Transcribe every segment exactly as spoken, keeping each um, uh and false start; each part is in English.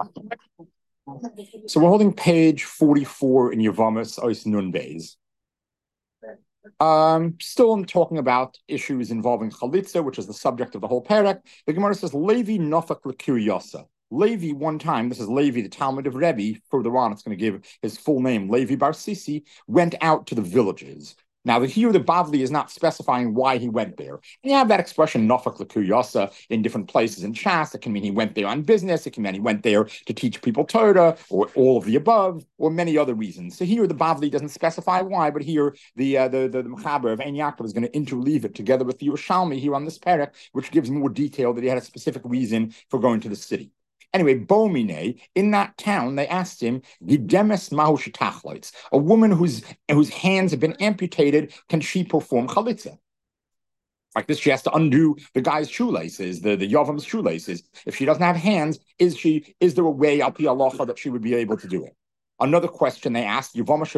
So we're holding page forty-four in Yevamos Ois Nun Beis. Um, still talking about issues involving chalitza, which is the subject of the whole parak. The Gemara says, Levi nofak l'kiryasa. Levi, one time, this is Levi, the Talmud of Rebbe, further on it's going to give his full name, Levi Bar Sisi, went out to the villages. Now, here the Bavli is not specifying why he went there. And you have that expression, nofak l'kuyasa, in different places in Shas. It can mean he went there on business. It can mean he went there to teach people Torah, or all of the above, or many other reasons. So here the Bavli doesn't specify why, but here the uh, the, the, the Mechaber of Ein Yaakov is going to interleave it together with the Yerushalmi here on this parak, which gives more detail that he had a specific reason for going to the city. Anyway, Bomine, in that town, they asked him, Gidemes mahu shetachloitz, a woman whose whose hands have been amputated, can she perform chalitza? Like this, she has to undo the guy's shoelaces, the, the Yavam's shoelaces. If she doesn't have hands, is she is there a way, al pi halacha, that she would be able to do it? Another question they asked,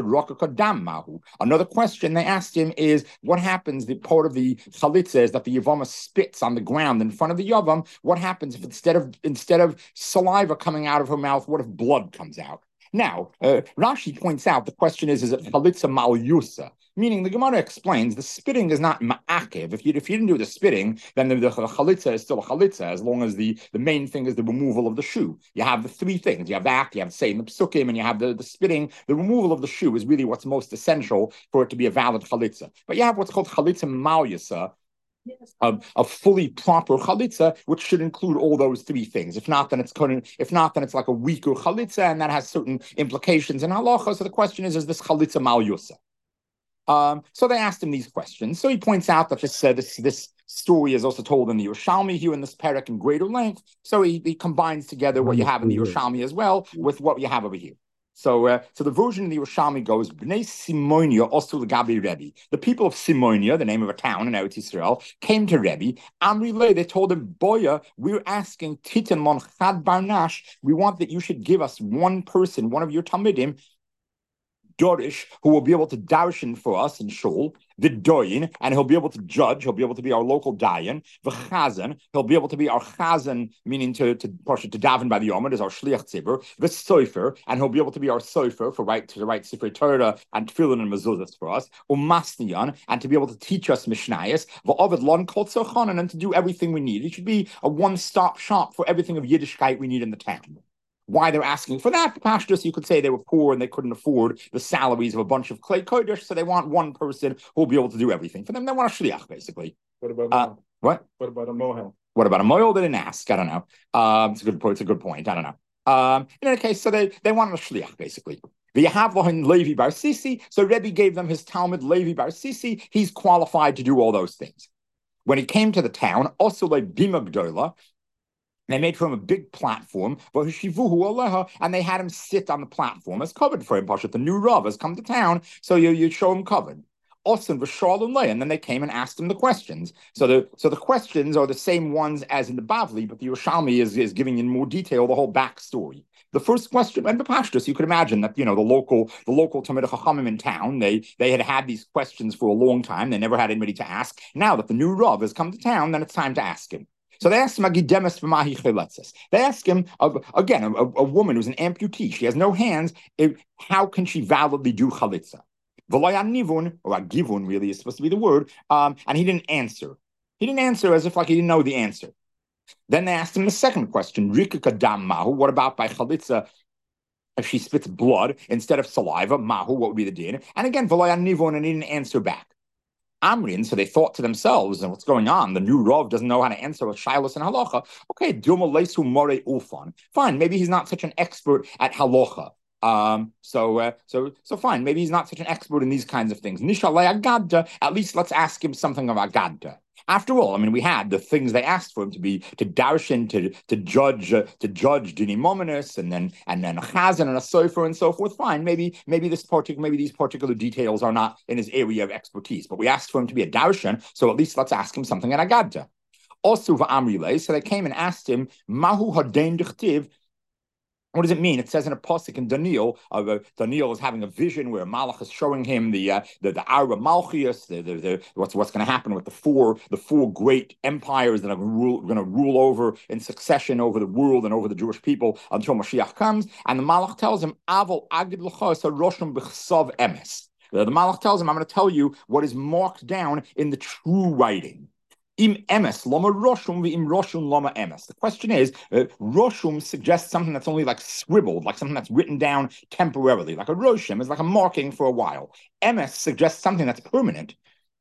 Another question they asked him is, what happens, the part of the chalitza is that the Yavama spits on the ground in front of the Yavam. What happens if instead of instead of saliva coming out of her mouth, what if blood comes out? Now, uh, Rashi points out the question is, is it chalitza mal yusa? Meaning the Gemara explains the spitting is not ma'akev. If you if you didn't do the spitting, then the, the chalitza is still a chalitza, as long as the, the main thing is the removal of the shoe. You have the three things. You have that, you have say in the psukim, and you have the, the spitting. The removal of the shoe is really what's most essential for it to be a valid chalitza. But you have what's called chalitza mal yusa, A, a fully proper chalitza, which should include all those three things. If not, then it's if not, then it's like a weaker chalitza, and that has certain implications in halacha. So the question is: is this chalitza mal yusa? Um, so they asked him these questions. So he points out that this uh, this this story is also told in the Yerushalmi here in this parak in greater length. So he, he combines together what you have in the Yerushalmi as well with what you have over here. So, uh, so the version of the Yerushalmi goes, Bnei Simonia osu l'gabi Rebbe. The people of Simonia, the name of a town in Eretz Yisrael, came to Rebbe. Amri le, they told him, Boya, we're asking Titan lon chad barnash. We want that you should give us one person, one of your talmidim, Dorish, who will be able to darshan for us in shul, the doyin, and he'll be able to judge, he'll be able to be our local dayan, the chazan, he'll be able to be our chazan, meaning to to, to, to daven by the yomad, as our shliach tzibur, the sofer, and he'll be able to be our sofer for right to write Sifrei Torah and tefillin and mezuzahs for us, umasniyan, and to be able to teach us mishnayos, v'ovid lon kol tzochanan, and to do everything we need. It should be a one-stop shop for everything of Yiddishkeit we need in the town. Why they're asking for that? Pashtus, you could say they were poor and they couldn't afford the salaries of a bunch of clay kodesh, so they want one person who will be able to do everything for them. They want a shliach, basically. What about uh, what? What about a mohel? What about a mohel? They didn't ask. I don't know. Um, it's a good point. It's a good point. I don't know. Um, in any case, so they they wanted a shliach, basically. The Yahavlohin Levi Bar Sisi. So Rebbe gave them his Talmud Levi Bar Sisi. He's qualified to do all those things. When he came to the town, also like Bima Gdola, they made for him a big platform, and they had him sit on the platform as covered for him. The new Rav has come to town, so you, you show him covered. Austin was Charlotte, and then they came and asked him the questions. So the so the questions are the same ones as in the Bavli, but the Yerushalmi is, is giving in more detail the whole backstory. The first question, and the Pashtus, you could imagine that, you know, the local the local Talmidei Chachamim in town, they they had had these questions for a long time. They never had anybody to ask. Now that the new Rav has come to town, then it's time to ask him. So they asked him, they asked him, again, a, a woman who's an amputee, she has no hands, it, how can she validly do chalitza? Nivun, or a givun really is supposed to be the word, um, and he didn't answer. He didn't answer as if like he didn't know the answer. Then they asked him the second question, what about by chalitza? If she spits blood instead of saliva, mahu, what would be the din? And again, nivun, and he didn't answer back. Amrin, so they thought to themselves, and what's going on? The new Rav doesn't know how to answer with Shilas and Halacha. Okay, Dilma Leisu More Ufan. Fine, maybe he's not such an expert at Halacha. Um, so, uh, so, so fine. Maybe he's not such an expert in these kinds of things. Nishalei Agadda. At least let's ask him something of Agadda. After all, I mean, we had the things they asked for him to be to darshan, to to judge, uh, to judge dini mominus, and then and then a chazan and a sofer and so forth. Fine, maybe maybe this particular maybe these particular details are not in his area of expertise, but we asked for him to be a darshan, so at least let's ask him something in Agadda. Also, va'amrile, so they came and asked him, mahu hadein dichtiv. What does it mean? It says in a pasuk in Daniel, uh, Daniel is having a vision where Malach is showing him the uh, the the Arba Malchias, the, the, the what's what's going to happen with the four the four great empires that are going to rule over in succession over the world and over the Jewish people until Mashiach comes. And the Malach tells him, "Aval agid l'cha roshim b'chsav emes." The Malach tells him, "I'm going to tell you what is marked down in the true writing." Im emes lama roshum im roshum lama emes. The question is, uh, roshum suggests something that's only like scribbled, like something that's written down temporarily. Like a roshim is like a marking for a while. Emes suggests something that's permanent.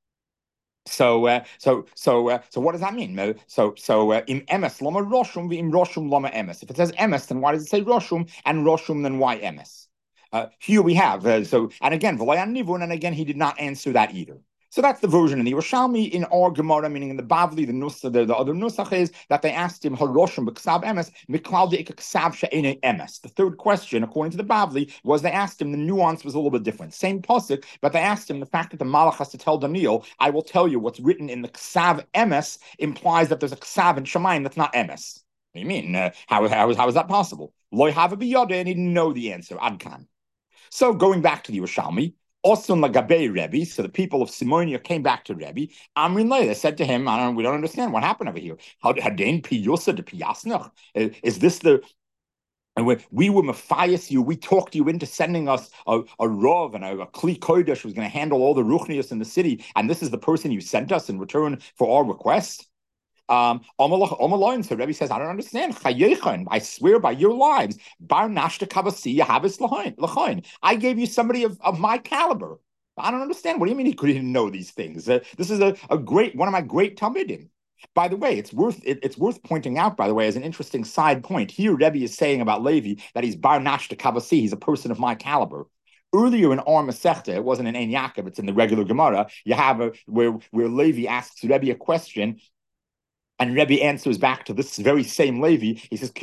So, uh, so, so, uh, so, what does that mean? So, so, uh, im emes lama roshum im roshum lama emes. If it says emes, then why does it say roshum? And roshum, then why emes? Uh, here we have. Uh, so, and again, v'layan nivun, and again, he did not answer that either. So that's the version in the Yerushalmi. In our Gemara, meaning in the Bavli, the Nusach, the, the other Nusach is that they asked him, Haroshim b'ksav emes, miklal de'iksav she'ene emes. The third question, according to the Bavli, was they asked him, the nuance was a little bit different. Same pasuk, but they asked him the fact that the Malach has to tell Daniel, I will tell you what's written in the ksav emes implies that there's a ksav in Shemayim that's not emes. What do you mean? Uh, how, how, how is that possible? Loy hava biyodeh, and he didn't know the answer. Adkan. So going back to the Yerushalmi, Osun lagabei Rebbe, so the people of Simonia came back to Rebbe. Amrin lay, they said to him, I don't, we don't understand what happened over here. How Hadain piyusa de piyasnach? Is this the? And we, we were mafias you. We talked you into sending us a, a rov and a, a kli kodesh who was going to handle all the ruchnius in the city, and this is the person you sent us in return for our request. Um, so Rebbe says, I don't understand. I swear by your lives, bar nashta kavasi yahavis lachain. I gave you somebody of, of my caliber. I don't understand. What do you mean he couldn't know these things? Uh, this is a, a great one of my great Talmidim. By the way, it's worth it, it's worth pointing out, by the way, as an interesting side point. Here, Rebbe is saying about Levi that he's bar nashta kavasi, he's a person of my caliber. Earlier in Or Masechta, it wasn't in Ein Yaakov, it's in the regular Gemara, you have a, where, where Levi asks Rebbe a question, and Rebbe answers back to this very same Levi. He says,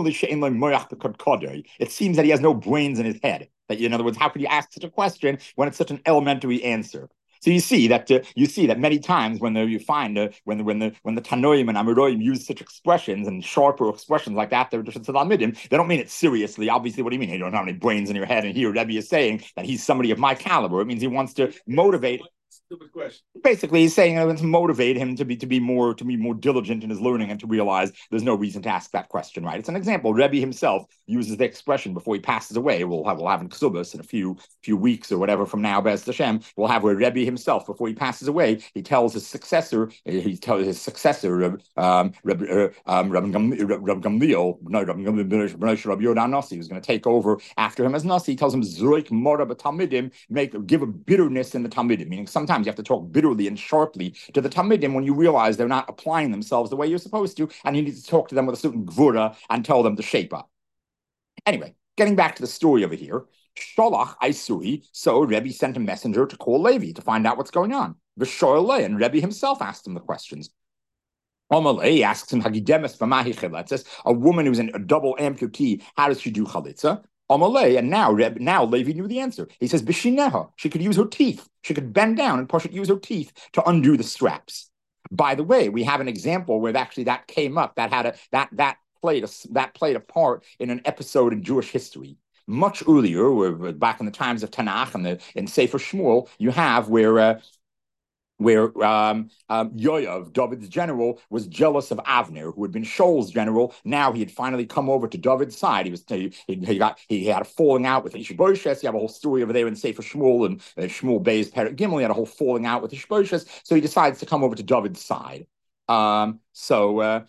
it seems that he has no brains in his head. That, in other words, how could you ask such a question when it's such an elementary answer? So you see that uh, you see that many times when the, you find uh, when the, when the when the Tanoim and Amoraim use such expressions and sharper expressions like that, they're just Talmidim. They don't mean it seriously. Obviously, what do you mean? You don't have any brains in your head. And here Rebbe is saying that he's somebody of my caliber. It means he wants to motivate. Stupid question. Basically, he's saying uh, to motivate him to be to be more to be more diligent in his learning and to realize there's no reason to ask that question. Right? It's an example. Rebbe himself uses the expression before he passes away. We'll have we'll have in Ksubas in a few few weeks or whatever from now. Be'ez Hashem, we'll have where Rebbe himself, before he passes away, he tells his successor. He tells his successor, um, Rebbe um, Rabbi Gamliel, no, Rabbi Gamliel, Rabbi Yodan Nasi, who's going to take over after him as Nasi. He tells him Zoik Mora b'Talmidim, make give a bitterness in the Talmidim, meaning sometimes you have to talk bitterly and sharply to the Talmidim when you realize they're not applying themselves the way you're supposed to, and you need to talk to them with a certain gvura and tell them to shape up. Anyway, getting back to the story over here, Sholach Aisuri, so Rebbe sent a messenger to call Levi to find out what's going on. V'shoyle, and Rebbe himself asked him the questions. Omalei asks him, Hagidemes v'mahi chalitza, a woman who's in a double amputee, how does she do chalitza? Amalei, and now now Levi knew the answer. He says, Bishineha, she could use her teeth. She could bend down and push it, use her teeth to undo the straps. By the way, we have an example where actually that came up, that had a that that played a that played a part in an episode in Jewish history. Much earlier, where back in the times of Tanakh and the in Sefer Shmuel, you have where uh, where um, um, Yoav, David's general, was jealous of Avner, who had been Shaul's general. Now he had finally come over to David's side. He was he, he got he had a falling out with Ishbosheth. You have a whole story over there in Sefer Shmuel and uh, Shmuel Bey's Perek Gimel. He had a whole falling out with Ishbosheth. So he decides to come over to David's side. Um, so. Uh,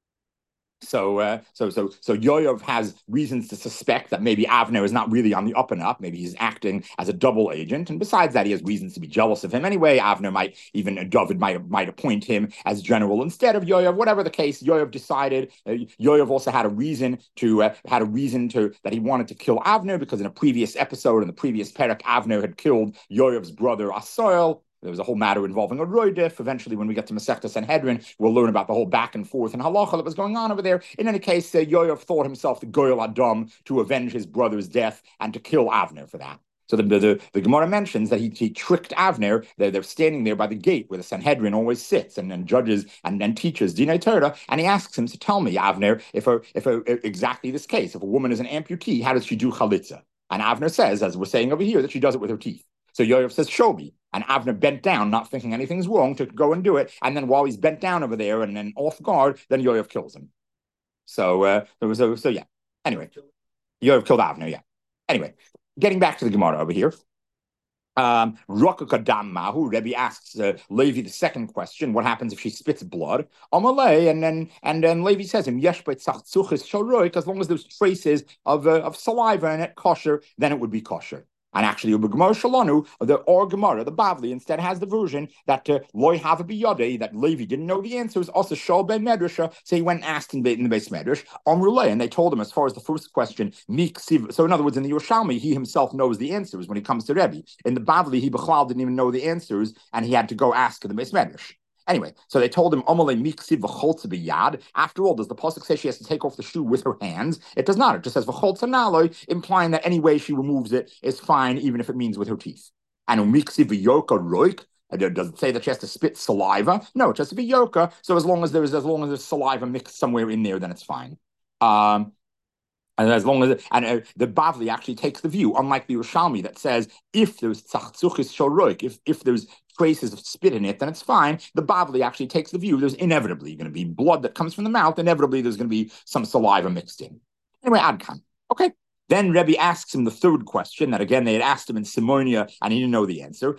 So, uh, so, so, so Yoav has reasons to suspect that maybe Avner is not really on the up and up. Maybe he's acting as a double agent, and besides that, he has reasons to be jealous of him anyway. Avner might even David might might appoint him as general instead of Yoav. Whatever the case, Yoav decided. Uh, Yoav also had a reason to uh, had a reason to that he wanted to kill Avner because in a previous episode in the previous Perek, Avner had killed Yoav's brother Asael. There was a whole matter involving a roidif. Eventually, when we get to Masechta Sanhedrin, we'll learn about the whole back and forth and halacha that was going on over there. In any case, uh, Yoav thought himself the Goyal Adam to avenge his brother's death and to kill Avner for that. So the, the, the Gemara mentions that he, he tricked Avner. They're, they're standing there by the gate where the Sanhedrin always sits and, and judges and, and teaches Dinei Torah, and he asks him to tell me, Avner, if a, if a, exactly this case, if a woman is an amputee, how does she do chalitza? And Avner says, as we're saying over here, that she does it with her teeth. So Yoav says, show me. And Avner bent down, not thinking anything's wrong, to go and do it. And then while he's bent down over there and then off guard, then Yoav kills him. So, uh, so, so yeah. Anyway, Yoav killed Avner, yeah. Anyway, getting back to the Gemara over here. Um, Mahu, Rebbe asks uh, Levi the second question: what happens if she spits blood? Amalei, and then and then Levi says him, Yesh as long as there's traces of uh, of saliva in it, kosher, then it would be kosher. And actually, Gemara Shalanu, the or Gemara, the Bavli, instead has the version that loy have a biyade, that Levi didn't know the answers. Also, Shal ben Medrash, so he went and asked in the, in the base Medrash, Amrulay, and they told him as far as the first question, Mik Siv. So in other words, in the Yerushalmi, he himself knows the answers when he comes to Rebbe. In the Bavli, he Bechlal didn't even know the answers, and he had to go ask in the base Medrash. Anyway, so they told him, yad. After all, does the pasuk say she has to take off the shoe with her hands? It does not. It just says v'choltza naloi, implying that any way she removes it is fine, even if it means with her teeth. And umiksi v'yoka roik. Does it say that she has to spit saliva? No, it just v'yoka. So as long as there is, as long as there's saliva mixed somewhere in there, then it's fine. Um, And as long as and uh, the Bavli actually takes the view, unlike the Yerushalmi that says if there's tzachzuchis shoroik, if if there's traces of spit in it, then it's fine. The Bavli actually takes the view there's inevitably going to be blood that comes from the mouth. Inevitably, there's going to be some saliva mixed in. Anyway, Adkan. Okay. Then Rebbe asks him the third question that again they had asked him in Simonia and he didn't know the answer.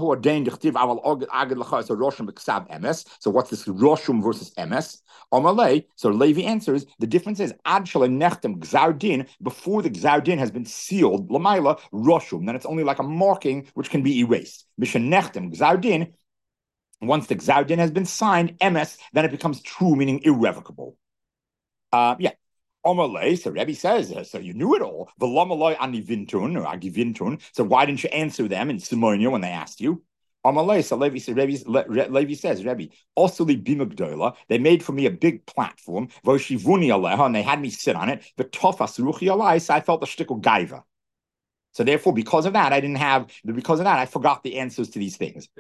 So what's this roshum versus emes? Amalei. So Levi answers the difference is ad nechtem gzardin before the gzardin has been sealed lamaila roshum. Then it's only like a marking which can be erased. Mishen nechtem gzardin. Once the gzardin has been signed, emes, then it becomes true, meaning irrevocable. Uh, yeah. Omalei, so Rebbe says, so you knew it all. V'lomaloi anivintun or agivintun. So why didn't you answer them in Simonia when they asked you? Omalei, so Levi, so Rebbe, Levi says, Rebbe, also the bimagdola, they made for me a big platform, voshivuni aleha, and they had me sit on it. V'tofas ruchi alai, so I felt a shtickle gaiva. So therefore, because of that, I didn't have. Because of that, I forgot the answers to these things.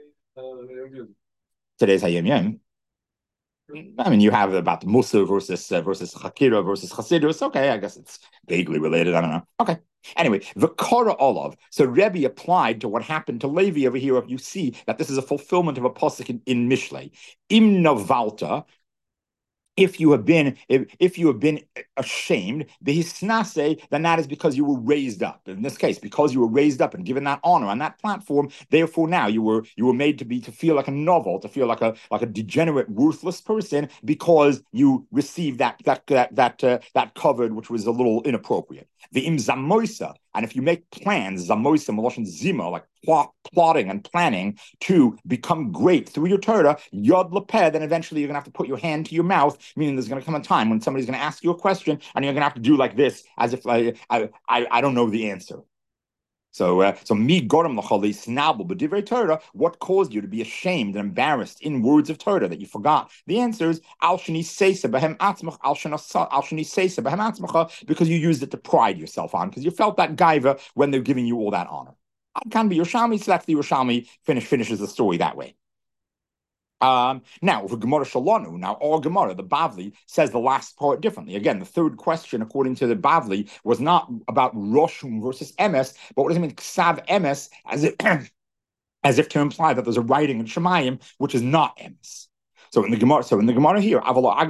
Today's Hayom Yom. I mean, you have about the Musa versus uh, versus Hakira versus Chasidus. Okay, I guess it's vaguely related. I don't know. Okay. Anyway, the Kara Olav. So Rebbe applied to what happened to Levi over here. You see that this is a fulfillment of a pasuk in, in Mishlei. Im Navalta. If you have been, if, if you have been ashamed, bihisnase, then that is because you were raised up. In this case, because you were raised up and given that honor on that platform, therefore now you were you were made to be to feel like a novel, to feel like a like a degenerate, worthless person because you received that that that that uh, that covered, which was a little inappropriate. The im zamoisa, and if you make plans, zamoisa maloshin zima, like plot, plotting and planning to become great through your Torah, yod lepeh, then eventually you're going to have to put your hand to your mouth, meaning there's going to come a time when somebody's going to ask you a question and you're going to have to do like this, as if I I I, I don't know the answer. So, uh, so me goram l'chali snabel b'divrei Torah. What caused you to be ashamed and embarrassed in words of Torah that you forgot the answers? Al sheni seisa b'hem atzmach al sheni seisa b'hem atzmacha, because you used it to pride yourself on, because you felt that gaiva when they're giving you all that honor. It can be Yerushalmi, so that's the Yerushalmi finish finishes the story that way. Um, now, for Gemara Shalanu, now our Gemara, the Bavli, says the last part differently. Again, the third question, according to the Bavli, was not about Roshum versus Emes, but what does it mean, Ksav Emes, as if, as if to imply that there's a writing in Shemayim, which is not Emes. So in the Gemara, so in the Gemara here,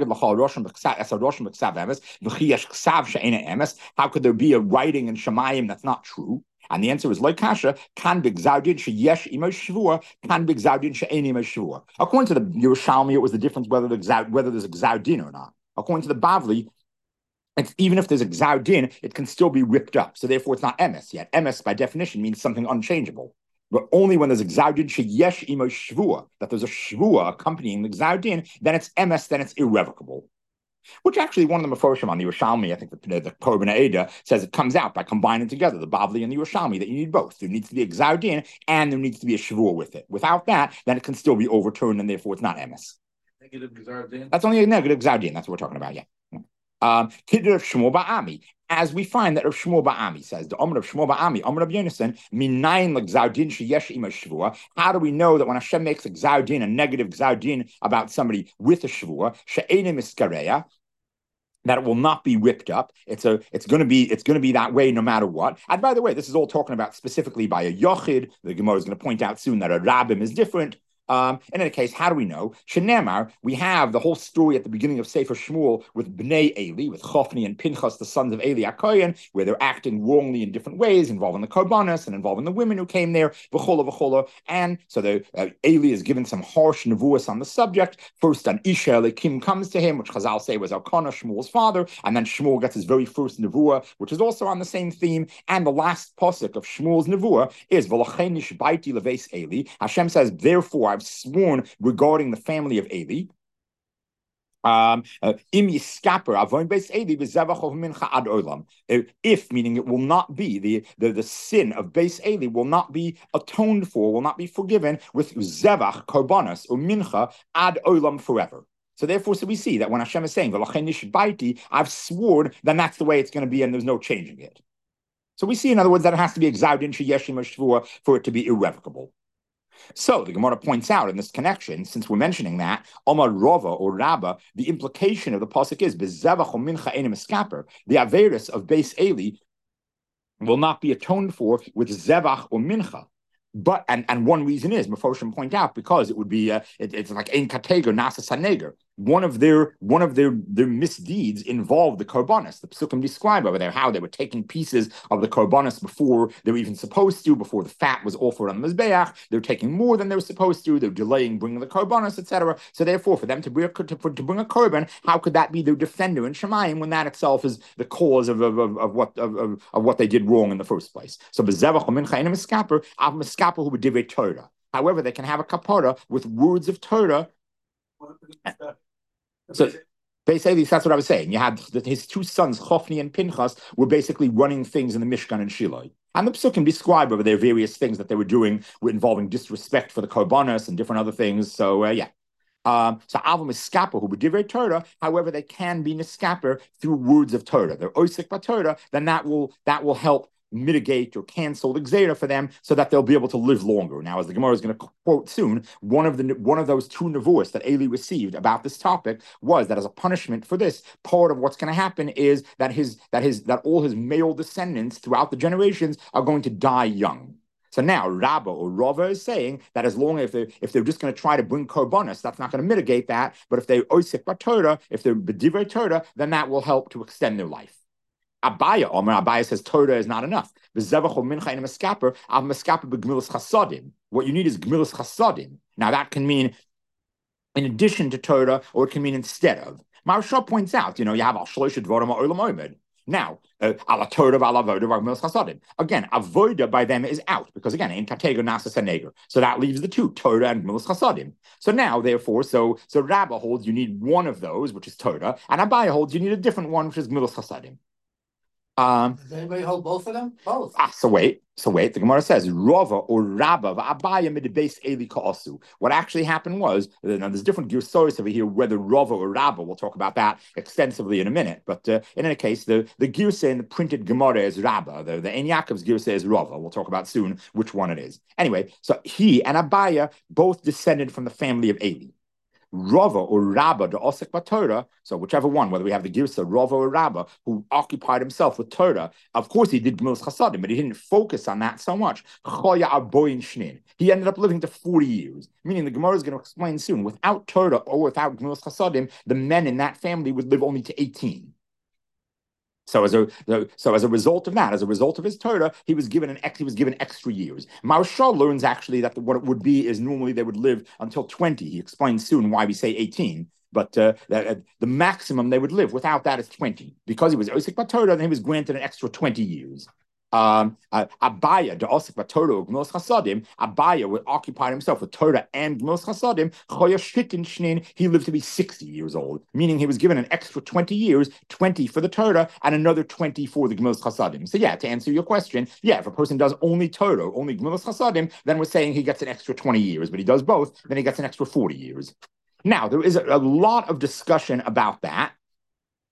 how could there be a writing in Shemayim that's not true? And the answer is like kasha can be gzaudin sheyesh imo shvua can be gzaudin she'en imo shvua. According to the Yerushalmi, it was the difference whether the gzaud, whether there's a gzaudin or not. According to the Bavli, it's, even if there's a gzaudin, it can still be ripped up. So therefore, it's not emes yet. Emes by definition means something unchangeable. But only when there's a gzaudin sheyesh imo shvua, that there's a shvua accompanying the gzaudin, then it's emes, then it's irrevocable. Which actually, one of the Meforshim on the Yerushalmi, I think the, the Korban Eda says it comes out by combining together the Bavli and the Yerushalmi, that you need both. There needs to be a Gzaudin and there needs to be a Shavur with it. Without that, then it can still be overturned and therefore it's not emes. Negative Gzaudin? That's only a negative Gzaudin. That's what we're talking about, yeah. Um, Kidder of Shmuel Ba'ami. As we find that Rav Shmuel Ba'ami says, the Omer of Shmuel Ba'ami, Omer of Yonason, minayin l'gzaudin sheyesh ima shvua. How do we know that when Hashem makes a gzaudin, a negative gzaudin about somebody with a shvua, she'enim iskareya, that it will not be ripped up? It's a, it's going to be, it's going to be that way no matter what. And by the way, this is all talking about specifically by a yochid. The Gemara is going to point out soon that a rabbim is different. Um, in any case, how do we know? Shenemar, we have the whole story at the beginning of Sefer Shmuel with Bnei Eli, with Chofni and Pinchas, the sons of Eli HaKohen, where they're acting wrongly in different ways, involving the Korbanos and involving the women who came there, v'chola v'chola. And so the uh, Eli is given some harsh nevuas on the subject. First, an Isha Elikim comes to him, which Chazal say was Elkanah, Shmuel's father, and then Shmuel gets his very first nevuah, which is also on the same theme. And the last pasuk of Shmuel's nevuah is V'lachen nishbaiti leveis Eli. Hashem says, therefore, I've sworn regarding the family of Eli. Um, uh, if, meaning it will not be, the, the, the sin of Beis Eli will not be atoned for, will not be forgiven with Zevach, Korbanos, or Mincha ad olam forever. So therefore, so we see that when Hashem is saying, I've sworn, then that's the way it's going to be and there's no changing it. So we see, in other words, that it has to be exaudin sheyeshim shvua for it to be irrevocable. So the Gemara points out in this connection, since we're mentioning that, Omar Rava or Rabba, the implication of the pasuk is bezevach mincha enim eskaper. The averis of Beis Eli will not be atoned for with zevach or mincha. But and, and one reason is, Mefoshim point out, because it would be uh, it, it's like ein kateger nasa saneger. One of their one of their, their misdeeds involved the korbanos. The psukim describe over there how they were taking pieces of the korbanos before they were even supposed to, before the fat was offered on the mizbeach. They were taking more than they were supposed to. They were delaying bringing the korbanos, et cetera. So therefore, for them to bring, to, to bring a korban, how could that be their defender in Shemayim when that itself is the cause of, of, of, of what of, of, of what they did wrong in the first place? So bezevach mincha enim eskaper av meskaper hu b'divrei Torah. However, they can have a kapara with words of Torah. So basically, that's what I was saying. You had his two sons, Chofni and Pinchas, were basically running things in the Mishkan and Shiloh. And the psukim describe over there various things that they were doing involving disrespect for the korbanos and different other things. So uh, yeah. Um, so Avam is skaper who b'divrei Torah. However, they can be niskaper through words of Torah. They're osik b'Torah. Then that will that will help mitigate or cancel the gzeira for them, so that they'll be able to live longer. Now, as the Gemara is going to quote soon, one of the one of those two nevuos that Eli received about this topic was that as a punishment for this, part of what's going to happen is that his that his that all his male descendants throughout the generations are going to die young. So now Rabba or Rava is saying that as long as they're, if they're just going to try to bring korbanos, that's not going to mitigate that. But if they're osik b'Torah, if they're b'divrei Torah, then that will help to extend their life. Abaya, Omer Abaya says Torah is not enough. What you need is gmilas chasadim. Now that can mean in addition to Torah, or it can mean instead of. Maharsha points out, you know, you have al shlosh dvarim ha'olam omed. Now, ala Torah ala avoda gmilas chasadim. Again, avoda by them is out because again, in katega nasa saneger. So that leaves the two, Torah and gmilas chasadim. So now, therefore, so so Rabbah holds you need one of those, which is Torah, and Abaya holds you need a different one, which is gmilas chasadim. Um, Does anybody hold both of them? Both. Ah, so wait, so wait. The Gemara says Rava or Rabba v'Abaya midbeis Eli ka'asu. What actually happened was, now there's different girsoros over here whether Rava or Rabba. We'll talk about that extensively in a minute. But uh, in any case, the the girsa in the printed Gemara is Rabba. The the Ein Yaakov's girsa is Rava. We'll talk about soon which one it is. Anyway, so he and Abaya both descended from the family of Eli. Rava or Rabba, the Osik Torah, so whichever one, whether we have the Girsa, Rava or Rabba, who occupied himself with Torah, of course he did Gmilas Chasadim, but he didn't focus on that so much. He ended up living to forty years, meaning the Gemara is going to explain soon, without Torah or without Gmilas Chasadim, the men in that family would live only to eighteen. So as a so as a result of that, as a result of his Torah, he was given an ex, he was given extra years. Maharshal learns actually that the, what it would be is normally they would live until twenty. He explains soon why we say eighteen, but uh, the, the maximum they would live without that is twenty. Because he was Osik B'Torah, then he was granted an extra twenty years. Um, uh, Abaya, the Osik B'Torah, Gmilas Chasadim, Abaya would occupy himself with Torah and Gmilas Chasadim. Choya Shlitin Shnin, he lived to be sixty years old, meaning he was given an extra twenty years, twenty for the Torah and another twenty for the Gmilas Chasadim. So yeah, to answer your question, yeah, if a person does only Torah, only Gmilas Chasadim, then we're saying he gets an extra twenty years, but he does both, then he gets an extra forty years. Now, there is a, a lot of discussion about that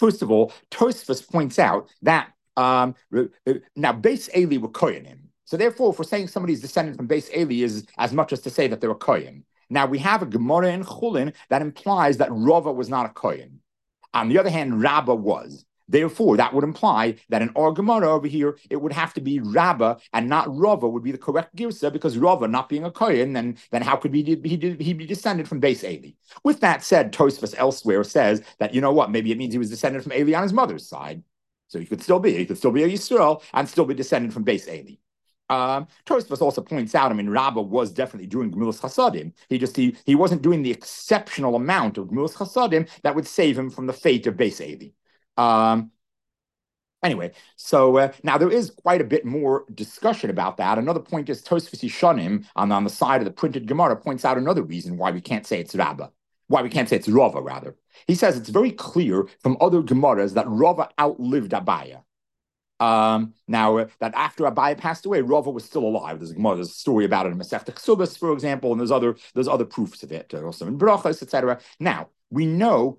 First of all, Tosfos points out that um, now Beis Eli were koyanim. So therefore, if we're saying somebody's descended from Beis Eli is as much as to say that they're a kohen. Now we have a Gemara in Chulin that implies that Rava was not a kohen. On the other hand, Rabbah was. Therefore, that would imply that in our Gemara over here, it would have to be Rabbah and not Rava would be the correct girsa, because Rava not being a kohen, then, then how could he, he, he be descended from Beis Eli? With that said, Tosfos elsewhere says that, you know what, maybe it means he was descended from Eli on his mother's side. So he could still be, he could still be a Yisrael and still be descended from Beis Eli. Um, Tosfos also points out, I mean, Rabbah was definitely doing Gemilas Chasadim. He just, he, he wasn't doing the exceptional amount of Gemilas Chasadim that would save him from the fate of Beis Eli. Um, anyway, so uh, now there is quite a bit more discussion about that. Another point is Tosfos Yishanim on, on the side of the printed Gemara points out another reason why we can't say it's Rabbah, why we can't say it's Rava, rather. He says it's very clear from other Gemaras that Rava outlived Abaya. Um, now, uh, that after Abaya passed away, Rava was still alive. There's a, there's a story about it in Masechta Ksubas, for example, and there's other, there's other proofs of it, uh, also in Brachas, et cetera. Now, we know,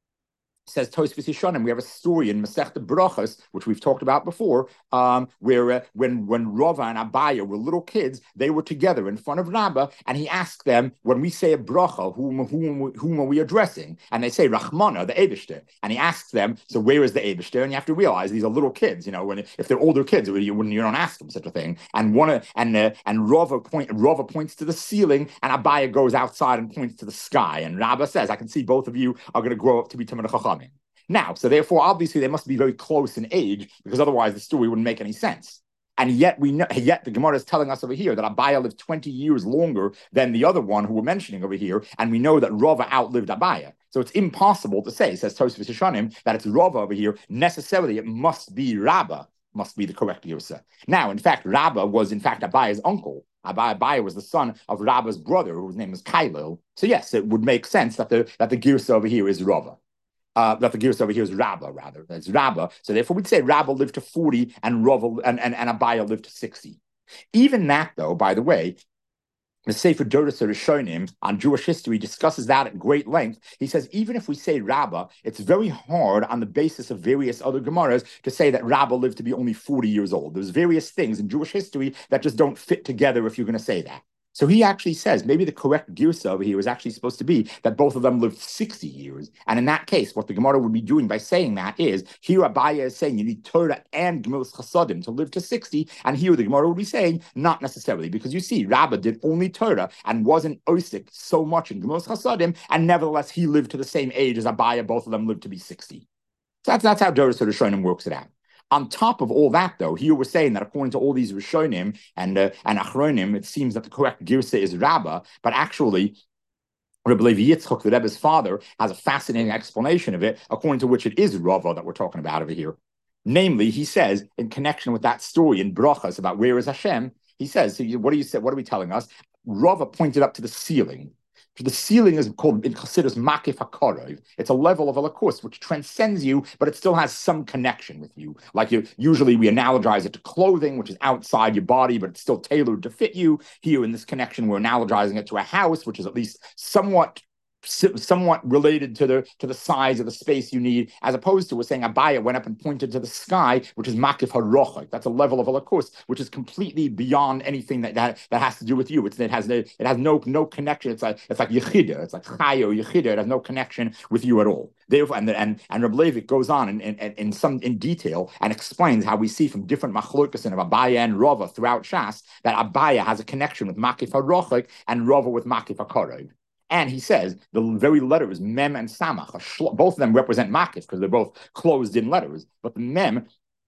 says Tosfos Yishanim, we have a story in Masechta Brachas, which we've talked about before, um, where uh, when, when Rava and Abaya were little kids, they were together in front of Rabbah, and he asked them, when we say a bracha, whom, whom, whom are we addressing? And they say, Rachmana, the Eibishter. And he asks them, so where is the Eibishter? And you have to realize these are little kids, you know, when if they're older kids, you, you don't ask them such a thing. And one and uh, and Rava, point, Rava points to the ceiling, and Abaya goes outside and points to the sky. And Rabbah says, I can see both of you are going to grow up to be Talmidei Chachamim. Now, so therefore, obviously, they must be very close in age, because otherwise the story wouldn't make any sense. And yet we know, yet the Gemara is telling us over here that Abaya lived twenty years longer than the other one who we're mentioning over here, and we know that Rava outlived Abaya. So it's impossible to say, says Tosfos Yishanim, that it's Rava over here. Necessarily, it must be Rabbah, must be the correct girsa. Now, in fact, Rabbah was in fact Abaya's uncle. Abaya, Abaya was the son of Rabbah's brother, whose name was Kailil. So yes, it would make sense that the that the girsa over here is Rava. Uh, that the girsa over here is Rabbah, rather. It's Rabbah. So therefore, we'd say Rabbah lived to forty and Rava and, and, and Abaya lived to sixty. Even that, though, by the way, the Sefer Doros Rishonim on Jewish history discusses that at great length. He says, even if we say Rabbah, it's very hard on the basis of various other Gemaras to say that Rabbah lived to be only forty years old. There's various things in Jewish history that just don't fit together if you're going to say that. So he actually says maybe the correct girsa over here is actually supposed to be that both of them lived sixty years. And in that case, what the Gemara would be doing by saying that is, here Abaya is saying you need Torah and Gemilas Chasadim to live to sixty, and here the Gemara would be saying not necessarily, because you see, Rabbah did only Torah and wasn't Osik so much in Gemilas Chasadim, and nevertheless he lived to the same age as Abaya, both of them lived to be sixty. So that's, that's how Doros Rishonim works it out. On top of all that, though, here we're saying that according to all these Rishonim and uh, and Achronim, it seems that the correct girsa is Rabbah, but actually, Rebbe Levi Yitzchok, the Rebbe's father, has a fascinating explanation of it, according to which it is Rava that we're talking about over here. Namely, he says, in connection with that story in Brachas about where is Hashem, he says, so you, what do you say? What are we telling us? Rava pointed up to the ceiling. The ceiling is called in Chassidus Makif HaKorov. It's a level of Elokus which transcends you, but it still has some connection with you. Like you, usually we analogize it to clothing, which is outside your body, but it's still tailored to fit you. Here in this connection, we're analogizing it to a house, which is at least somewhat somewhat related to the to the size of the space you need, as opposed to we're saying Abaya went up and pointed to the sky, which is Makif HaRochak. That's a level of Elokus, which is completely beyond anything that, that that has to do with you. It's, it has no it has no no connection. It's like it's like Yechida. It's like Chayo Yechida. It has no connection with you at all. Therefore, and and and Reb Levi goes on in, in, in some in detail and explains how we see from different machlokas of Abaya and Rava throughout Shas that Abaya has a connection with Makif HaRochak and Rava with Makif HaKorov. And he says the very letters Mem and Samach, both of them represent Makif because they're both closed-in letters. But the Mem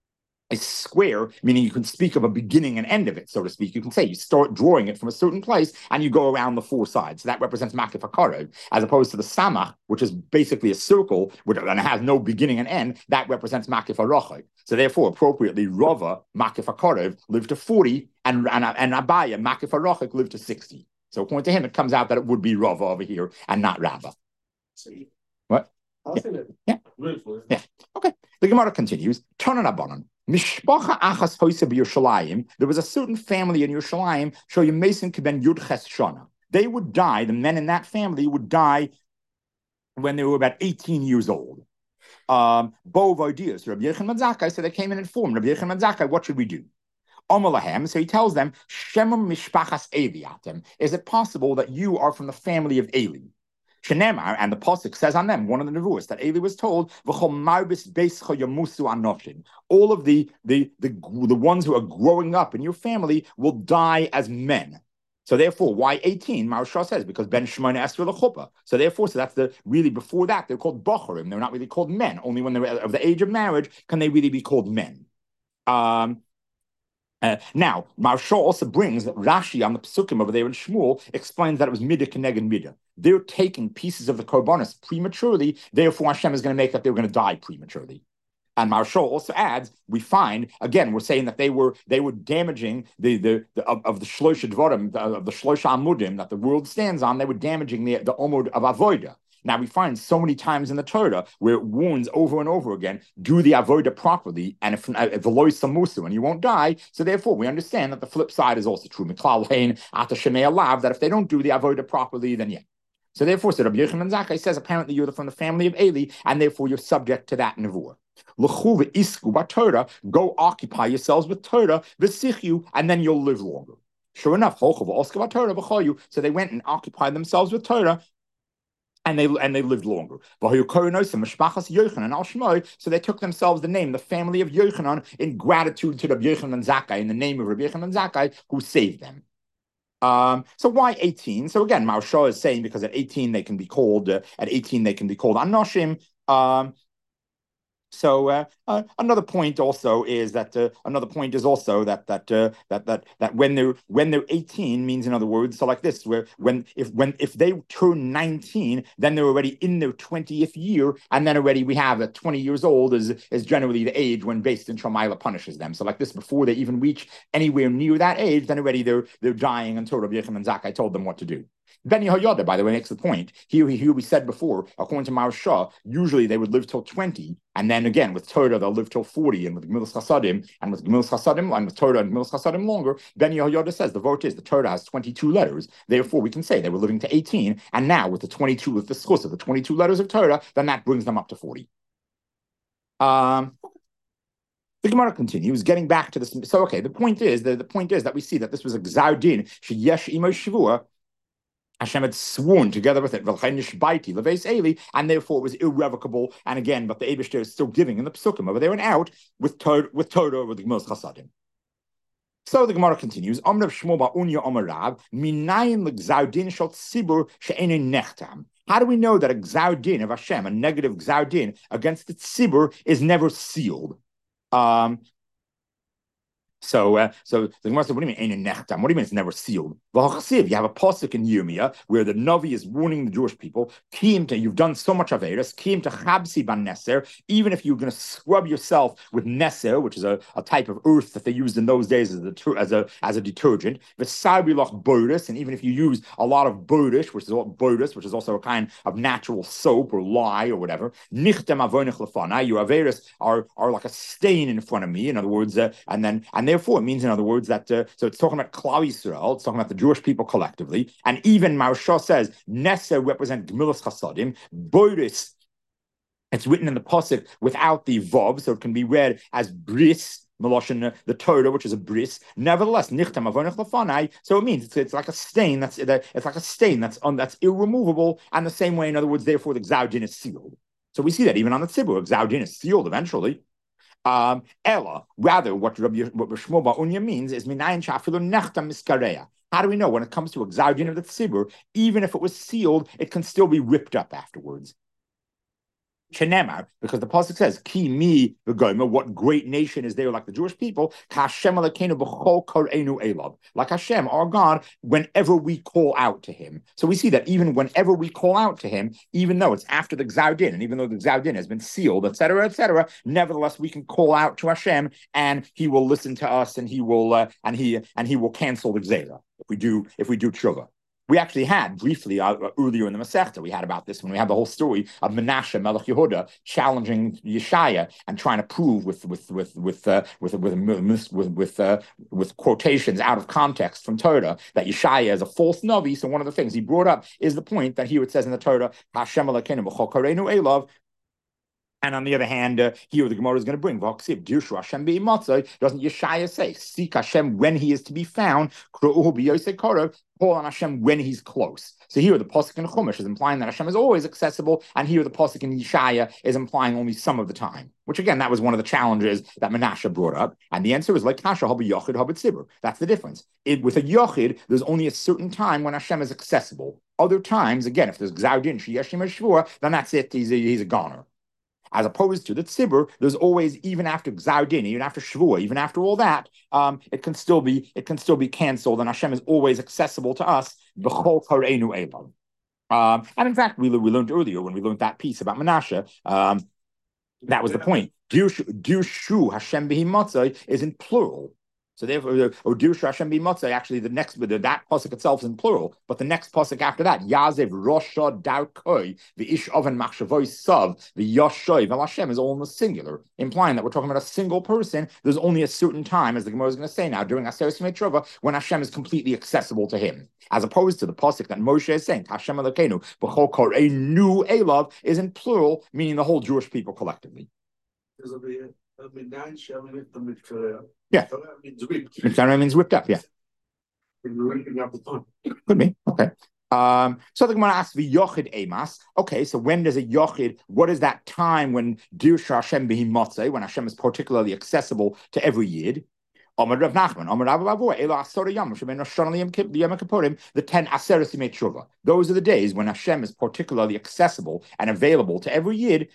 is square, meaning you can speak of a beginning and end of it, so to speak. You can say you start drawing it from a certain place and you go around the four sides. So that represents Makif HaKorov, as opposed to the Samach, which is basically a circle which, and it has no beginning and end. That represents Makif HaRochak. So therefore, appropriately, Rava, Makif HaKorov, lived to forty, and, and, and Abaya, Makif HaRochak, lived to sixty. So according to him, it comes out that it would be Rava over here and not Rabbah. What? Yeah. Yeah. yeah. Okay. The Gemara continues. Tanan Abanon. Mishpacha achas hoise b'Yerushalayim. There was a certain family in Yerushalayim. Shoyim Mason kiben Yud Ches Shana. They would die. The men in that family would die when they were about eighteen years old. Um, Bo ideas. Rabbi Yechon ben Zakkai, so they came and informed Rabbi Yechon ben Zakkai, what should we do? Omalahem, so he tells them, Shemem mishpachas Eliatem. Is it possible that you are from the family of Eli? Shenemar, and the Pasuk says on them, one of the Nevuos, that Eli was told, all of the, the, the, the ones who are growing up in your family will die as men. So therefore, why eighteen? Maharsha says, because Ben Shemona Esra L'chuppah. So therefore, so that's the, really before that, they're called Bacharim. They're not really called men. Only when they're of the age of marriage can they really be called men. Um, Uh, now, Maharsha also brings that Rashi on the Pesukim over there in Shmuel explains that it was Midah Keneged Midah. They're taking pieces of the Korbanos prematurely, therefore Hashem is going to make that they're going to die prematurely. And Maharsha also adds, we find, again, we're saying that they were they were damaging the the, the of, of the Shlosha Dvarim, of the Shlosha Amudim that the world stands on, they were damaging the, the Omud of Avodah. Now, we find so many times in the Torah where it warns over and over again, do the avodah properly, and if the loy samusu, and you won't die. So therefore, we understand that the flip side is also true. Miklal hein ata shemei alav, that if they don't do the avodah properly, then yeah. So therefore, so Rabbi Yechon ben Zakkai says, apparently you're from the family of Eli, and therefore you're subject to that nevuah. L'chu ve'isku b'Torah, go occupy yourselves with Torah, v'sichyu, and then you'll live longer. Sure enough, chochav v'oska b'Torah v'choyu. So they went and occupied themselves with Torah, and they and they lived longer. So they took themselves the name, the family of Yochanan, in gratitude to Rabbi Yechon ben Zakkai, in the name of Rabbi Yechon ben Zakkai, who saved them. Um, so why eighteen? So again, Maharsha is saying because at eighteen they can be called, uh, at eighteen they can be called Anoshim. Um, So uh, uh, another point also is that uh, another point is also that that uh, that that that when they're when they're eighteen means, in other words, so like this, where when if when if they turn nineteen, then they're already in their twentieth year, and then already we have at twenty years old is is generally the age when based in Shamaila punishes them. So like this, before they even reach anywhere near that age, then already they're they're dying until Rabbi Yechon ben Zakkai told them what to do. Ben Yehoyada, by the way, makes the point. Here, here we said before, according to Maharsha, usually they would live till twenty, and then again with Torah they'll live till forty, and with Gemilas Chasadim, and with Gemilas Chasadim, and with Torah and Gemilas Chasadim longer. Ben Yehoyada says the vote is the Torah has twenty-two letters, therefore we can say they were living to eighteen, and now with the twenty-two, with the schus of the twenty-two letters of Torah, then that brings them up to forty. Um. The Gemara continues, getting back to this. So, okay, the point is the, the point is that we see that this was a Gzar Din sheyesh imo shavua. Hashem had sworn together with it, and therefore it was irrevocable. And again, but the Eibishter is still giving in the Pesukim over there and out with Torah, with Torah, with the Gemilas Chasadim. So the Gemara continues, Amrav Shmuel ba'unya Amarav, minayin l'gzar din shel tzibur she'einu nechtam. How do we know that a Gzar Din of Hashem, a negative Gzar Din against the tzibur, is never sealed? Um, So, uh, so the Gemara said, "What do you mean, ein nechtam? What do you mean it's never sealed?" You have a pasuk in Yirmiyah where the Navi is warning the Jewish people, "Kim to you've done so much averis, kim to chabsi ban neser. Even if you're going to scrub yourself with neser, which is a, a type of earth that they used in those days as a as a as a detergent, v'sarbilach bodus, and even if you use a lot of bodish, which is bodus, which is also a kind of natural soap or lye or whatever, nichtam avonich lefana. Your averis are are like a stain in front of me. In other words, uh, and then and then. Therefore, it means, in other words, that uh, so it's talking about Klal Yisrael, it's talking about the Jewish people collectively, and even Maharsha says Neser represent Gemilas Chasadim, Boris. It's written in the pasuk without the vav, so it can be read as bris, Meloshin, the Torah, which is a bris. Nevertheless, nichtam avonich lefanai. So it means it's, it's like a stain that's it's like a stain that's on that's irremovable, and the same way, in other words, therefore the Gzar Din is sealed. So we see that even on the Tzibur, Gzar Din is sealed eventually. Um, Ella, rather, what Rabbi what Shmuel ba'unya means is minayin shafilu nechtam miskareya. How do we know when it comes to a Gzar Din of the tzibur, even if it was sealed, it can still be ripped up afterwards? Chenemar, because the pasuk says, "Ki mi v'gomer," what great nation is there like the Jewish people? Hashem Elokeinu b'chol koreinu elav, like Hashem, our God, whenever we call out to Him. So we see that even whenever we call out to Him, even though it's after the Gzar Din, and even though the Gzar Din has been sealed, et cetera, et cetera, nevertheless we can call out to Hashem, and He will listen to us, and He will uh, and He and He will cancel the Gzera if we do if we do tshuva. We actually had briefly uh, earlier in the Masechta, we had about this when we had the whole story of Menashe Melech Yehuda challenging Yeshaya and trying to prove with with with with uh, with with with with, uh, with quotations out of context from Torah that Yeshaya is a false navi. So one of the things he brought up is the point that here it says in the Torah, Hashem Elokeinu b'chol koreinu elav. And on the other hand, uh, here the Gemara is going to bring V'Haksiv Dirshu Hashem Be'imotzai. Doesn't Yeshaya say, "Seek Hashem when He is to be found"? Kru'uhu b'yosei korav. Call on Hashem when He's close. So here the pasuk in Chumash is implying that Hashem is always accessible, and here the pasuk in Yeshaya is implying only some of the time. Which again, that was one of the challenges that Menashe brought up, and the answer is like Kasha Habi Yochid Habi Tzibur. That's the difference. It, with a Yochid, there's only a certain time when Hashem is accessible. Other times, again, if there's Gzar Din Sheyeshim Shvua, then that's it. He's a, he's a goner. As opposed to the tzibur, there's always, even after Gzar Din, even after Shavua, even after all that, um, it can still be it can still be canceled, and Hashem is always accessible to us. B'chol kareinu elav. Um, and in fact, we, we learned earlier when we learned that piece about Menashe, um, that was the point. Dirshu Hashem Behi Motzai is in plural. So therefore, or Dirshu Hashem Behi Motzai, actually the next, that pasuk itself is in plural, but the next pasuk after that, Yazev Rosha Darkoi, the Ish Oven Machshavoi Sav, the Yoshoy Vel Hashem is all in the singular, implying that we're talking about a single person. There's only a certain time, as the Gemara is going to say now, during Aseret Yimei Tshuva, when Hashem is completely accessible to him. As opposed to the pasuk that Moshe is saying, Hashem Elokeinu, B'chol Korei Nu Elav, is in plural, meaning the whole Jewish people collectively. Yeah. Mitzvah means whipped up, yeah. Could be, okay. Um, so the Gemara asks the Yochid Emas. Okay, so when does a Yochid, what is that time when Dirshu Hashem Behi Motzei, when Hashem is particularly accessible to every Yid? Amar Rav Nachman, Amar Rav Avor, Elo Asor Yom, Shemen Rosh Hashanah Yom Kippurim, the ten Aseret Yimei Tshuva. Those are the days when Hashem is particularly accessible and available to every Yid,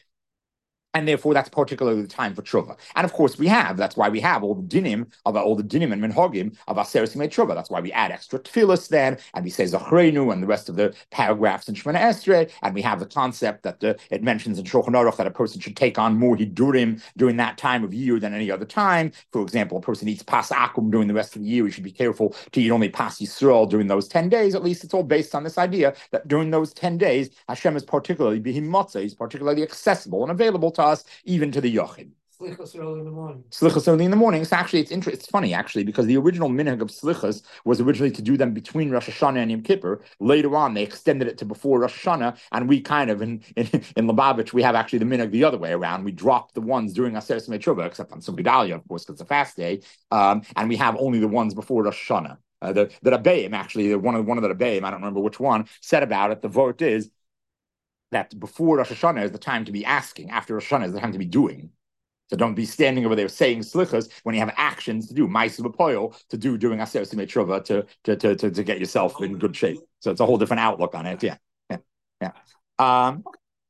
and therefore that's particularly the time for tshuva. And of course we have, that's why we have all the dinim of all the dinim and minhagim of Aseret Yimei Tshuva. That's why we add extra tefillas then, and we say Zachrenu and the rest of the paragraphs in Shemona Esrei, and we have the concept that the, it mentions in Shulchan Aruch that a person should take on more hidurim during that time of year than any other time. For example, a person eats pas akum during the rest of the year. We should be careful to eat only pas Yisrael during those ten days. At least it's all based on this idea that during those ten days, Hashem is particularly bihim matzah, he's particularly accessible and available to us, even to the Yochid. Slichas early in the morning. Slichas early in the morning. So actually, it's interesting. It's funny actually because the original minhag of slichas was originally to do them between Rosh Hashanah and Yom Kippur. Later on, they extended it to before Rosh Hashanah, and we kind of in in, in Lubavitch we have actually the minhag the other way around. We dropped the ones during Aseret Yimei Tshuva, except on Sum Gedalia, of course, because it's a fast day, um, and we have only the ones before Rosh Hashanah. Uh, the the Rabbeim actually, one of one of the Rabbeim, I don't remember which one, said about it. The vote is that before Rosh Hashanah is the time to be asking, after Rosh Hashanah is the time to be doing. So don't be standing over there saying slichas when you have actions to do, ma'aser b'poil to do during Aseret Yimei Tshuva to, to, to, to, to get yourself in good shape. So it's a whole different outlook on it. Yeah, yeah, yeah. Um,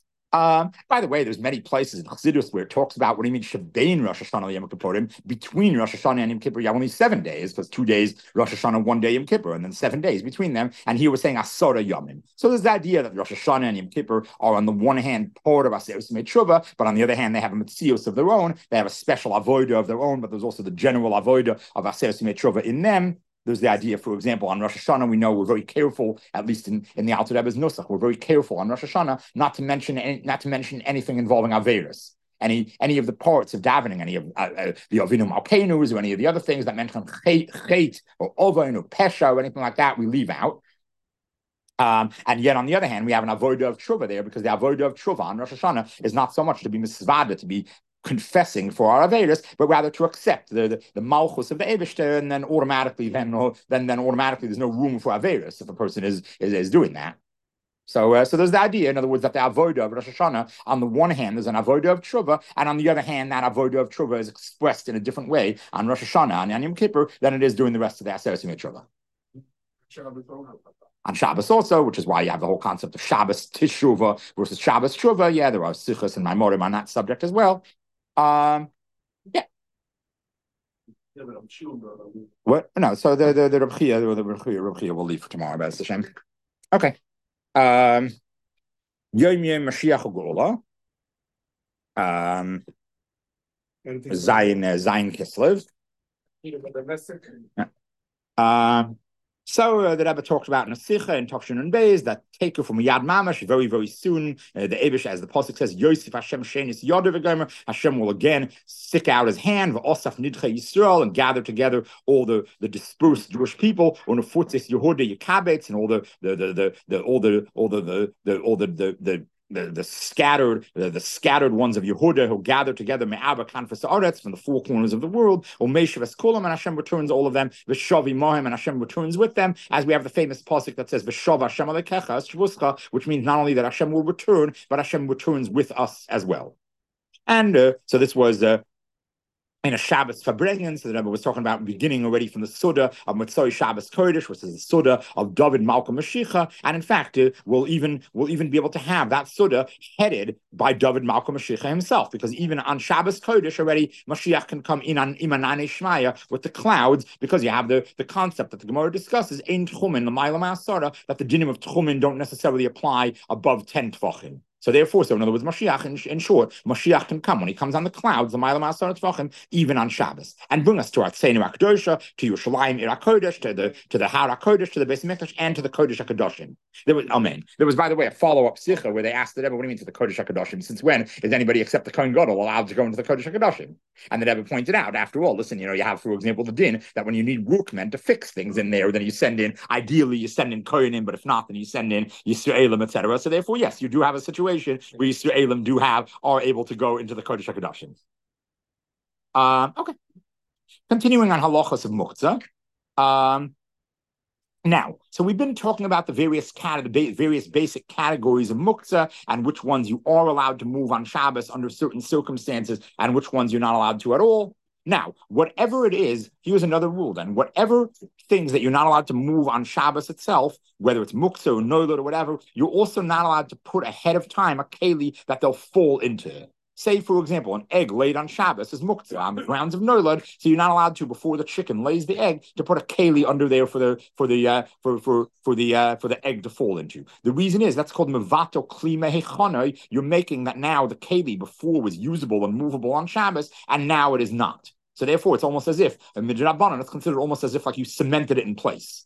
Um, by the way, there's many places in Chassidus where it talks about what do you mean Shebein Rosh Hashanah Yom Kippurim, between Rosh Hashanah and Yom Kippur. You have only seven days because two days Rosh Hashanah, one day Yom Kippur, and then seven days between them. And here we're saying Asora Yomim. So there's the idea that Rosh Hashanah and Yom Kippur are on the one hand part of Aseret Yimei Tshuva, but on the other hand they have a mitzios of their own. They have a special avodah of their own, but there's also the general avodah of Aseret Yimei Tshuva in them. There's the idea, for example, on Rosh Hashanah, we know we're very careful, at least in, in the Alter Rebbe's Nusach, we're very careful on Rosh Hashanah not to mention any, not to mention anything involving Averis. Any any of the parts of davening, any of uh, uh, the Avinu Malkeinus or any of the other things that mention Chet or Ovain or Pesha or anything like that, we leave out. Um, and yet, on the other hand, we have an avodah of tshuva there because the avodah of tshuva on Rosh Hashanah is not so much to be misvada, to be confessing for our Averis, but rather to accept the, the, the malchus of the Eibishter, and then automatically, then then then automatically, there's no room for Averis if a person is is, is doing that. So, uh, so there's the idea, in other words, that the avodah of Rosh Hashanah, on the one hand, there's an avodah of tshuva, and on the other hand, that avodah of tshuva is expressed in a different way on Rosh Hashanah and Yom Kippur than it is during the rest of the Aseret Yimei Tshuva. On Shabbos also, which is why you have the whole concept of Shabbos Teshuvah versus Shabbos Tshuva. Yeah, there are sichos and maimorim on that subject as well. Um, yeah. Yeah, but I'm sure, brother. What? No. So the the the Reb Chia, the Reb Chia, Reb Chia will leave for tomorrow. B'ez Hashem. Okay. Um, Yom Yom Mashiach Geula. Um, Zayin uh, Zayin Kislev. Um. So uh, the Rebbe talks about in a Sicha in Tafshin and Beis that take her from Yad Mamash very, very soon. Uh, the Eibush, as the pasuk says, Yosef Hashem Shenis Yodav V'Gomer, Hashem will again stick out his hand, V'osaf Nidche Yisrael, and gather together all the, the dispersed Jewish people, on the Futzis Yehuda Yekabetz, and all the the the the, the all the all the the, the all the the, the the, the scattered the, the scattered ones of Yehuda who gather together me'aba kanfas haaretz from the four corners of the world, or meishavas kulam, and Hashem returns all of them, v'shavi mohem, and Hashem returns with them, as we have the famous pasuk that says v'shav Hashem alekecha shvuscha, which means not only that Hashem will return, but Hashem returns with us as well. And uh, so this was uh, in a Shabbos Fabrengen, so the Rebbe was talking about beginning already from the Suda of Motzoi Shabbos Kodesh, which is the Suda of David Malka Mashiach, and in fact, uh, we'll even we'll even be able to have that Suda headed by David Malka Mashiach himself, because even on Shabbos Kodesh already, Mashiach can come in on Imanane Shmaya with the clouds, because you have the, the concept that the Gemara discusses, Ein Tchumen, L'mayla Ma'asara, that the dinim of Tchumen don't necessarily apply above ten Tvachim. So therefore, so in other words, Mashiach, in, in short, Mashiach can come when he comes on the clouds, the Ma'ala Ma'asar Tvachim, even on Shabbos, and bring us to our Tzenu HaKadosha, to Yerushalayim Ir HaKodesh, to the to the Har HaKodesh, to the Beis Mikdash, and to the Kodesh HaKadoshim. There was, amen. There was, by the way, a follow-up Sikha where they asked the Rebbe, what do you mean to the Kodesh HaKadoshim? Since when is anybody except the Kohen Gadol allowed to go into the Kodesh HaKadoshim? And the Rebbe pointed out, after all, listen, you know, you have, for example, the din that when you need workmen to fix things in there, then you send in, ideally, you send in Kohenim, but if not, then you send in Yisraelim, et cetera. So therefore, yes, you do have a situation where Yisraelim Elam do have are able to go into the Kodesh HaKadoshim. Um, okay. Continuing on halachas of muktzah. Um, now, so we've been talking about the various cat- the various basic categories of muktzah and which ones you are allowed to move on Shabbos under certain circumstances and which ones you're not allowed to at all. Now, whatever it is, here's another rule then. Whatever things that you're not allowed to move on Shabbos itself, whether it's muktzah or noilad or whatever, you're also not allowed to put ahead of time a keli that they'll fall into. Say, for example, an egg laid on Shabbos is muktzah on the grounds of noilad, so you're not allowed to, before the chicken lays the egg, to put a keli under there for the for the uh, for for for the uh, for the egg to fall into. The reason is that's called mevato kli mehechonoi. You're making that now the keli before was usable and movable on Shabbos, and now it is not. So therefore, it's almost as if a midrabanan, it's considered almost as if like you cemented it in place.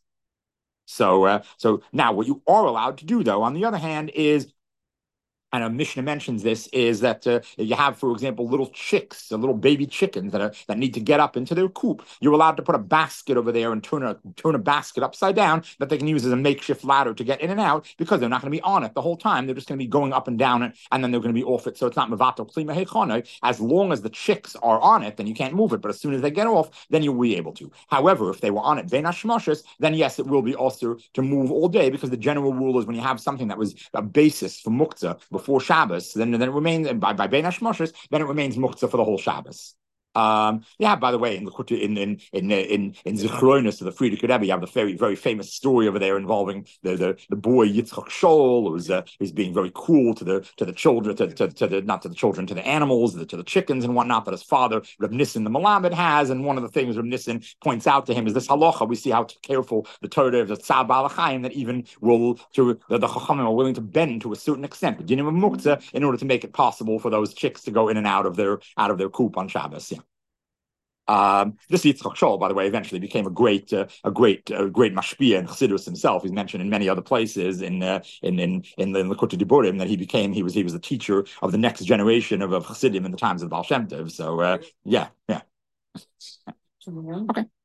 So uh, so now what you are allowed to do, though, on the other hand, is, and a Mishnah mentions this, is that uh, you have, for example, little chicks, uh, little baby chickens that are that need to get up into their coop. You're allowed to put a basket over there and turn a turn a basket upside down that they can use as a makeshift ladder to get in and out, because they're not going to be on it the whole time. They're just going to be going up and down it, and then they're going to be off it. So it's not mevato klima hechonoi. As long as the chicks are on it, then you can't move it. But as soon as they get off, then you'll be able to. However, if they were on it bein hashmoshes, then yes, it will be also to move all day, because the general rule is when you have something that was a basis for muktzah before Shabbos, then, then it remains, by, by bein hashmoshes, then it remains muktzah for the whole Shabbos. Um, yeah, by the way, in the in in in in in Zichronis of the Frierdiker Rebbe, you have the very very famous story over there involving the the, the boy Yitzchak Shol, who's uh, who's being very cruel to the to the children, to, to, to the not to the children, to the animals, the, to the chickens and whatnot that his father Reb Nissen the Malamed has. And one of the things Reb Nissen points out to him is this halacha. We see how careful the Torah of the Tzad Balachayim that even will to the, the Chachamim are willing to bend to a certain extent the dinim of muktzah in order to make it possible for those chicks to go in and out of their out of their coop on Shabbos. Yeah. Um, this Yitzchak Shol, by the way, eventually became a great, uh, a great, uh, great mashpia in Chassidus himself. He's mentioned in many other places in uh, in in in the Likutei Diburim that he became. He was he was the teacher of the next generation of, of Chassidim in the times of the Baal Shem Tov. So uh, yeah, yeah. Okay.